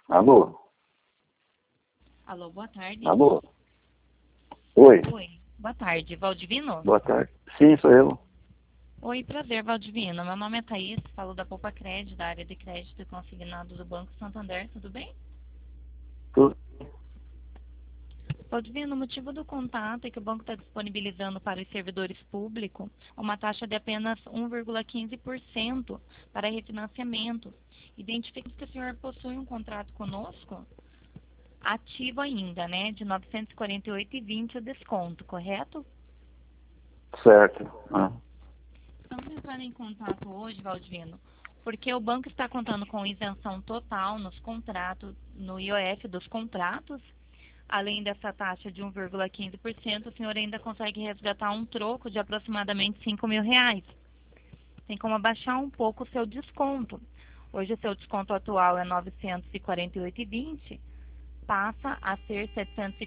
Alô? Alô, boa tarde. Alô? Oi. Oi, boa tarde. Valdivino? Boa tarde. Sim, sou eu. Oi, prazer, Valdivino. Meu nome é Thaís, falo da Poupa Crédito, da área de crédito e consignado do Banco Santander, tudo bem? Tudo. Valdivino, o motivo do contato é que o banco está disponibilizando para os servidores públicos uma taxa de apenas 1,15% para refinanciamento. Identifique que o senhor possui um contrato conosco ativo ainda, né, de R$ 948,20 o desconto, correto? Certo. Ah. Estamos entrando em contato hoje, Valdivino, porque o banco está contando com isenção total nos contratos, no IOF dos contratos. Além dessa taxa de 1,15%, o senhor ainda consegue resgatar um troco de aproximadamente R$ 5.000. Tem como abaixar um pouco o seu desconto. Hoje o seu desconto atual é R$ 948,20, passa a ser R$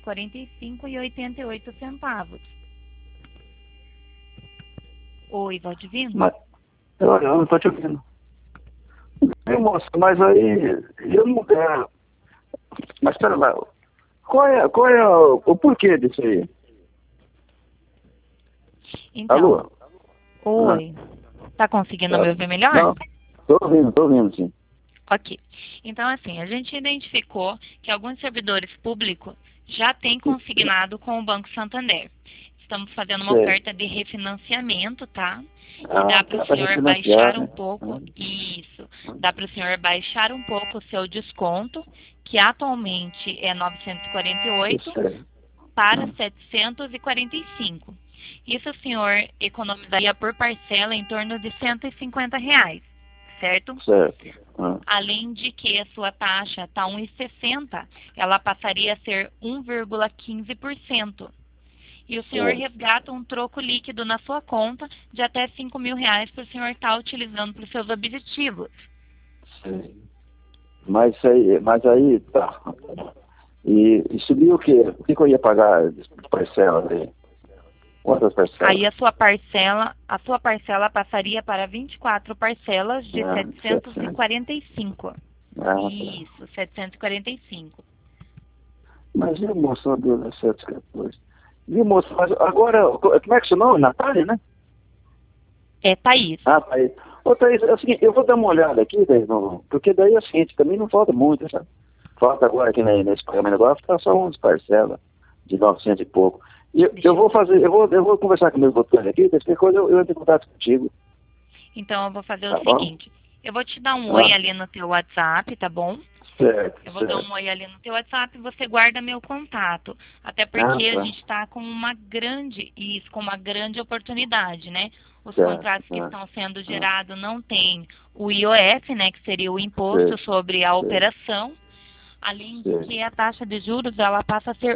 745,88. Oi, Valdivino? Mas eu não estou te ouvindo. Moça, mas aí eu não quero. Mas espera lá. Qual é o porquê disso aí? Então, Alô? oi. Tá conseguindo me ouvir melhor? Não, estou ouvindo, sim. Ok. Então, assim, a gente identificou que alguns servidores públicos já têm consignado com o Banco Santander. Estamos fazendo uma Sei. oferta de refinanciamento, tá? E Ah, dá para tá o para senhor refinanciar, baixar um né? pouco, isso, dá para o senhor baixar um pouco o seu desconto, que atualmente é 948, Isso aí. para 745. Isso o senhor economizaria por parcela em torno de R$ 150, certo? Certo. Ah. Além de que a sua taxa está 1,60, ela passaria a ser 1,15%. E o senhor Certo. resgata um troco líquido na sua conta de até R$ 5.000 para o senhor estar utilizando para os seus objetivos. Sei. Mas aí, tá. E subiu o quê? O que eu ia pagar de parcelas aí? Quantas parcelas? Aí a sua parcela passaria para 24 parcelas de Ah, 745. Ah, tá. Isso, 745. Mas viu, moço, meu Deus, 714. Viu, moço, mas agora, como é que é seu nome? Natália, né? É, Thaís. Ah, Thaís. Ô, Thaís, é o seguinte, eu vou dar uma olhada aqui, Thaís, porque daí é o seguinte, também não falta muito, sabe? Falta agora aqui nesse pagamento agora, fica só 11 parcelas de 900 e pouco. E eu vou fazer, eu vou conversar com meus botões aqui, qualquer coisa eu entro em contato contigo. Então eu vou fazer Tá o bom? seguinte. Eu vou te dar um oi ali no teu WhatsApp, tá bom? Certo, Eu vou dar um oi ali no teu WhatsApp e você guarda meu contato. Até porque a tá. gente está com uma grande oportunidade, né? Os Certo. contratos que estão sendo gerados não têm o IOF, né? Que seria o imposto Sei, sobre a sei, operação. Além de sei. que a taxa de juros ela passa a ser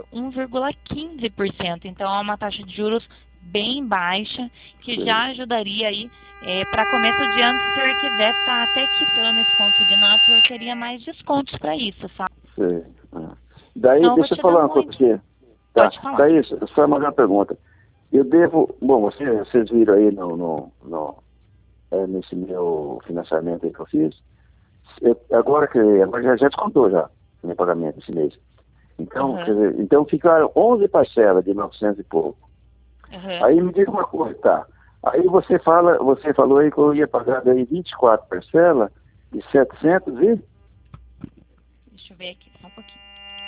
1,15%. Então é uma taxa de juros bem baixa que Sei. já ajudaria aí para começo de ano, se o senhor quisesse estar até quitando esse consignado, o senhor teria mais descontos para isso, sabe? Sei. Daí, Então eu vou deixa eu te dar falar uma um coisa oi. pra você. Tá. Pode falar. Daí, só mais uma pergunta. Eu devo, bom, vocês viram aí nesse meu financiamento aí que eu fiz, agora já descontou já o meu pagamento esse mês. Então, quer dizer, então ficaram 11 parcelas de 900 e pouco. Aí me diga uma coisa, tá? Aí você falou aí que eu ia pagar daí 24 parcelas de 700 e... Deixa eu ver aqui, só um pouquinho.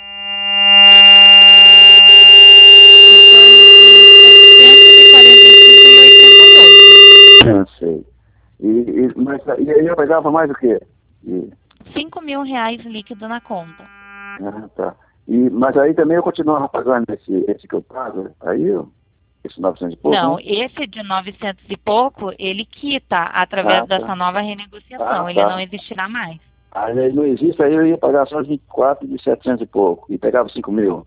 Não sei. E aí eu pagava mais o quê? R$ 5.000 líquido na conta. Ah, tá. Mas aí também eu continuava pagando esse que eu pago, esse 900 e pouco, Não, né? esse de 900 e pouco, ele quita através dessa nova renegociação. Ele não existirá mais. Aí não existe, aí eu ia pagar só 24 de 700 e pouco. E pegava 5.000.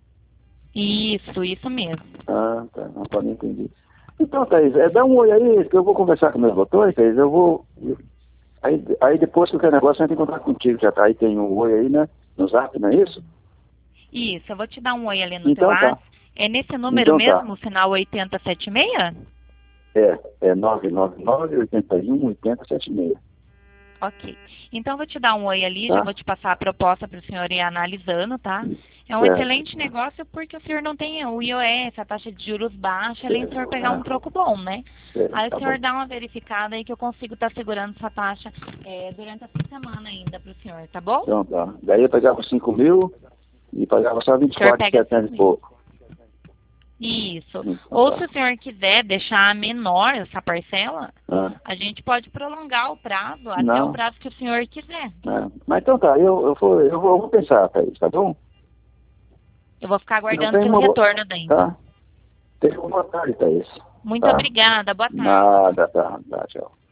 Isso mesmo. Ah, tá. Não pode entender. Então, Thaís, dá um oi aí, que eu vou conversar com meus botões, Thaís. Aí depois que o negócio eu entro em contato contigo, já tá aí, tem um oi aí, né? No zap, não é isso? Isso, eu vou te dar um oi ali no Então teu tá. WhatsApp. É nesse número mesmo, final 8076? É 999 81 80 76. Ok. Então, vou te dar um oi ali, Tá. já vou te passar a proposta para o senhor ir analisando, tá? É um Certo. excelente negócio porque o senhor não tem o IOF, a taxa de juros baixa, além do senhor pegar um Ah, troco bom, né? certo, Aí o tá senhor bom. dá uma verificada aí que eu consigo estar segurando essa taxa durante essa semana ainda para o senhor, tá bom? Então tá. Daí eu pegava 5.000 e pagava só O senhor pega 24.700 e 5.000. pouco. Isso. Então Ou tá. se o senhor quiser deixar menor essa parcela, Ah, a gente pode prolongar o prazo até o não. prazo que o senhor quiser. Mas então tá, eu vou pensar, Thaís, tá bom? Eu vou ficar Não aguardando tem seu uma boa. retorno daí, então. Tá? Tenha uma boa tarde, Thaís. Muito Tá? obrigada. Boa tarde. Nada, tá, tchau.